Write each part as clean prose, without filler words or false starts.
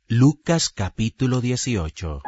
Lucas capítulo 18.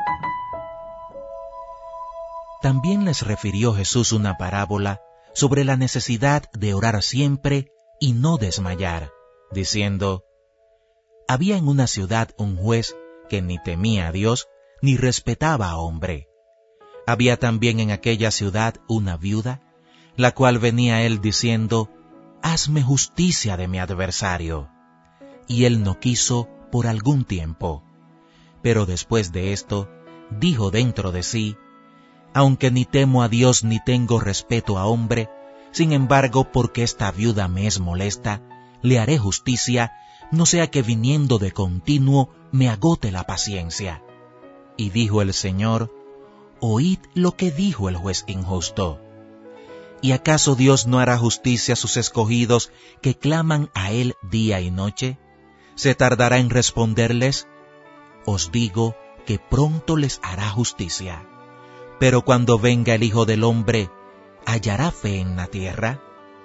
También les refirió Jesús una parábola sobre la necesidad de orar siempre y no desmayar, diciendo: Había en una ciudad un juez que ni temía a Dios ni respetaba a hombre. Había también en aquella ciudad una viuda, la cual venía a él diciendo: Hazme justicia de mi adversario. Y él no quiso por algún tiempo. Pero después de esto, dijo dentro de sí: Aunque ni temo a Dios ni tengo respeto a hombre, sin embargo, porque esta viuda me es molesta, le haré justicia, no sea que viniendo de continuo me agote la paciencia. Y dijo el Señor: Oíd lo que dijo el juez injusto. ¿Y acaso Dios no hará justicia a sus escogidos que claman a Él día y noche? ¿Se tardará en responderles? Os digo que pronto les hará justicia. Pero cuando venga el Hijo del Hombre, ¿hallará fe en la tierra?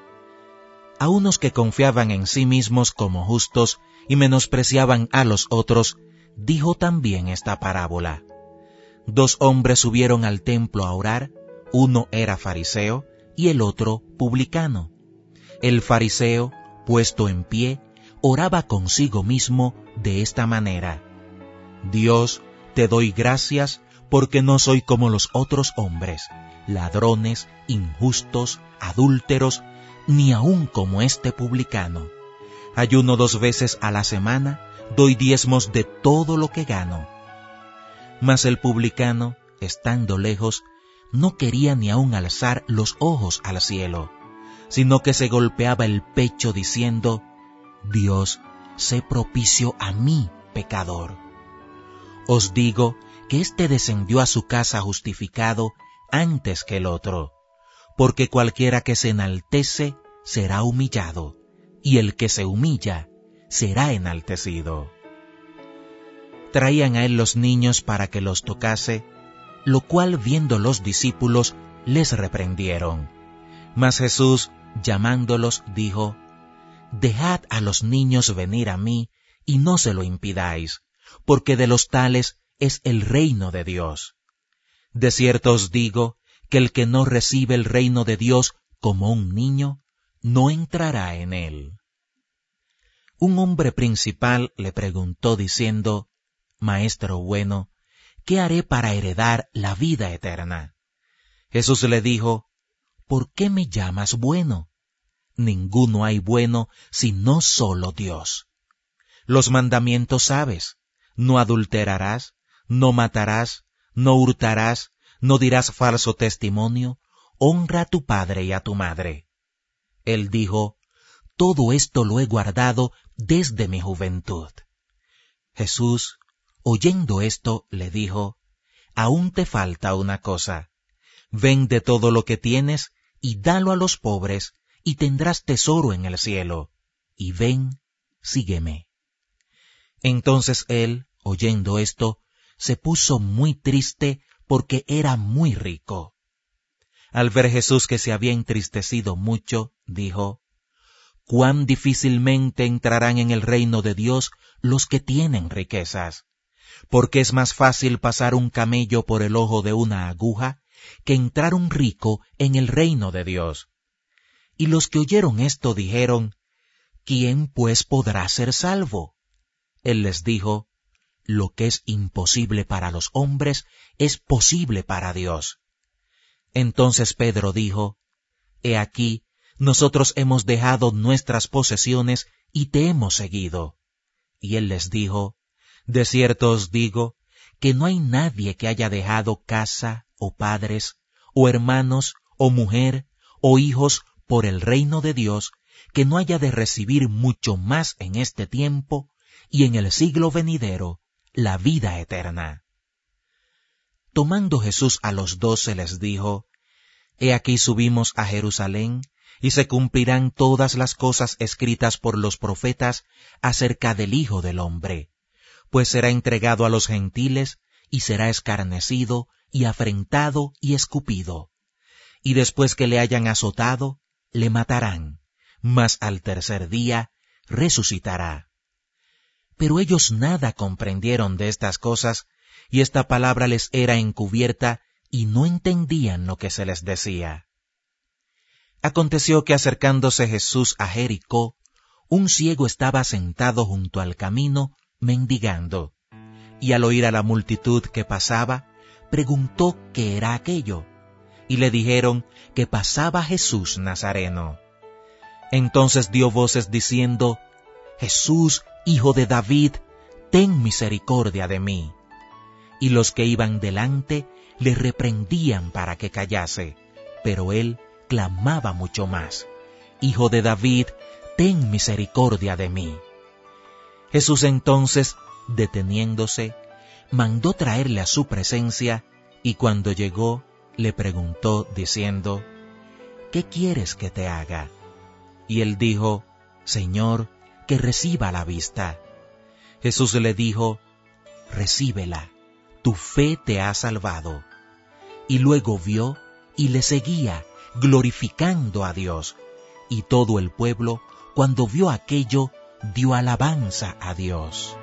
A unos que confiaban en sí mismos como justos y menospreciaban a los otros, dijo también esta parábola. 2 hombres subieron al templo a orar, uno era fariseo y el otro publicano. El fariseo, puesto en pie, oraba consigo mismo de esta manera: Dios, te doy gracias porque no soy como los otros hombres, ladrones, injustos, adúlteros, ni aun como este publicano. Ayuno 2 veces a la semana, doy diezmos de todo lo que gano. Mas el publicano, estando lejos, no quería ni aun alzar los ojos al cielo, sino que se golpeaba el pecho diciendo: Dios, sé propicio a mí, pecador. Os digo que éste descendió a su casa justificado antes que el otro, porque cualquiera que se enaltece será humillado, y el que se humilla será enaltecido. Traían a él los niños para que los tocase, lo cual viendo los discípulos les reprendieron. Mas Jesús, llamándolos, dijo: Dejad a los niños venir a mí, y no se lo impidáis, porque de los tales es el reino de Dios. De cierto os digo que el que no recibe el reino de Dios como un niño, no entrará en él. Un hombre principal le preguntó diciendo: Maestro bueno, ¿qué haré para heredar la vida eterna? Jesús le dijo: ¿Por qué me llamas bueno? Ninguno hay bueno sino solo Dios. Los mandamientos sabes: no adulterarás, no matarás, no hurtarás, no dirás falso testimonio, honra a tu padre y a tu madre. Él dijo: Todo esto lo he guardado desde mi juventud. Jesús, oyendo esto, le dijo: Aún te falta una cosa. Vende todo lo que tienes y dalo a los pobres, y tendrás tesoro en el cielo. Y ven, sígueme. Entonces él, oyendo esto, se puso muy triste porque era muy rico. Al ver Jesús que se había entristecido mucho, dijo: Cuán difícilmente entrarán en el reino de Dios los que tienen riquezas, porque es más fácil pasar un camello por el ojo de una aguja que entrar un rico en el reino de Dios. Y los que oyeron esto dijeron: ¿Quién pues podrá ser salvo? Él les dijo: Lo que es imposible para los hombres es posible para Dios. Entonces Pedro dijo: He aquí, nosotros hemos dejado nuestras posesiones y te hemos seguido. Y él les dijo: De cierto os digo que no hay nadie que haya dejado casa, o padres, o hermanos, o mujer, o hijos por el reino de Dios, que no haya de recibir mucho más en este tiempo y en el siglo venidero la vida eterna. Tomando Jesús a los 12 les dijo: He aquí subimos a Jerusalén, y se cumplirán todas las cosas escritas por los profetas acerca del Hijo del Hombre, pues será entregado a los gentiles, y será escarnecido, y afrentado, y escupido. Y después que le hayan azotado, le matarán, mas al tercer día resucitará. Pero ellos nada comprendieron de estas cosas, y esta palabra les era encubierta, y no entendían lo que se les decía. Aconteció que acercándose Jesús a Jericó, un ciego estaba sentado junto al camino, mendigando, y al oír a la multitud que pasaba, preguntó qué era aquello, y le dijeron que pasaba Jesús Nazareno. Entonces dio voces diciendo: Jesús, Hijo de David, ten misericordia de mí. Y los que iban delante le reprendían para que callase, pero él clamaba mucho más: Hijo de David, ten misericordia de mí. Jesús entonces, deteniéndose, mandó traerle a su presencia, y cuando llegó, le preguntó, diciendo: ¿Qué quieres que te haga? Y él dijo: Señor, que reciba la vista. Jesús le dijo: Recíbela, tu fe te ha salvado. Y luego vio y le seguía, glorificando a Dios. Y todo el pueblo, cuando vio aquello, dio alabanza a Dios.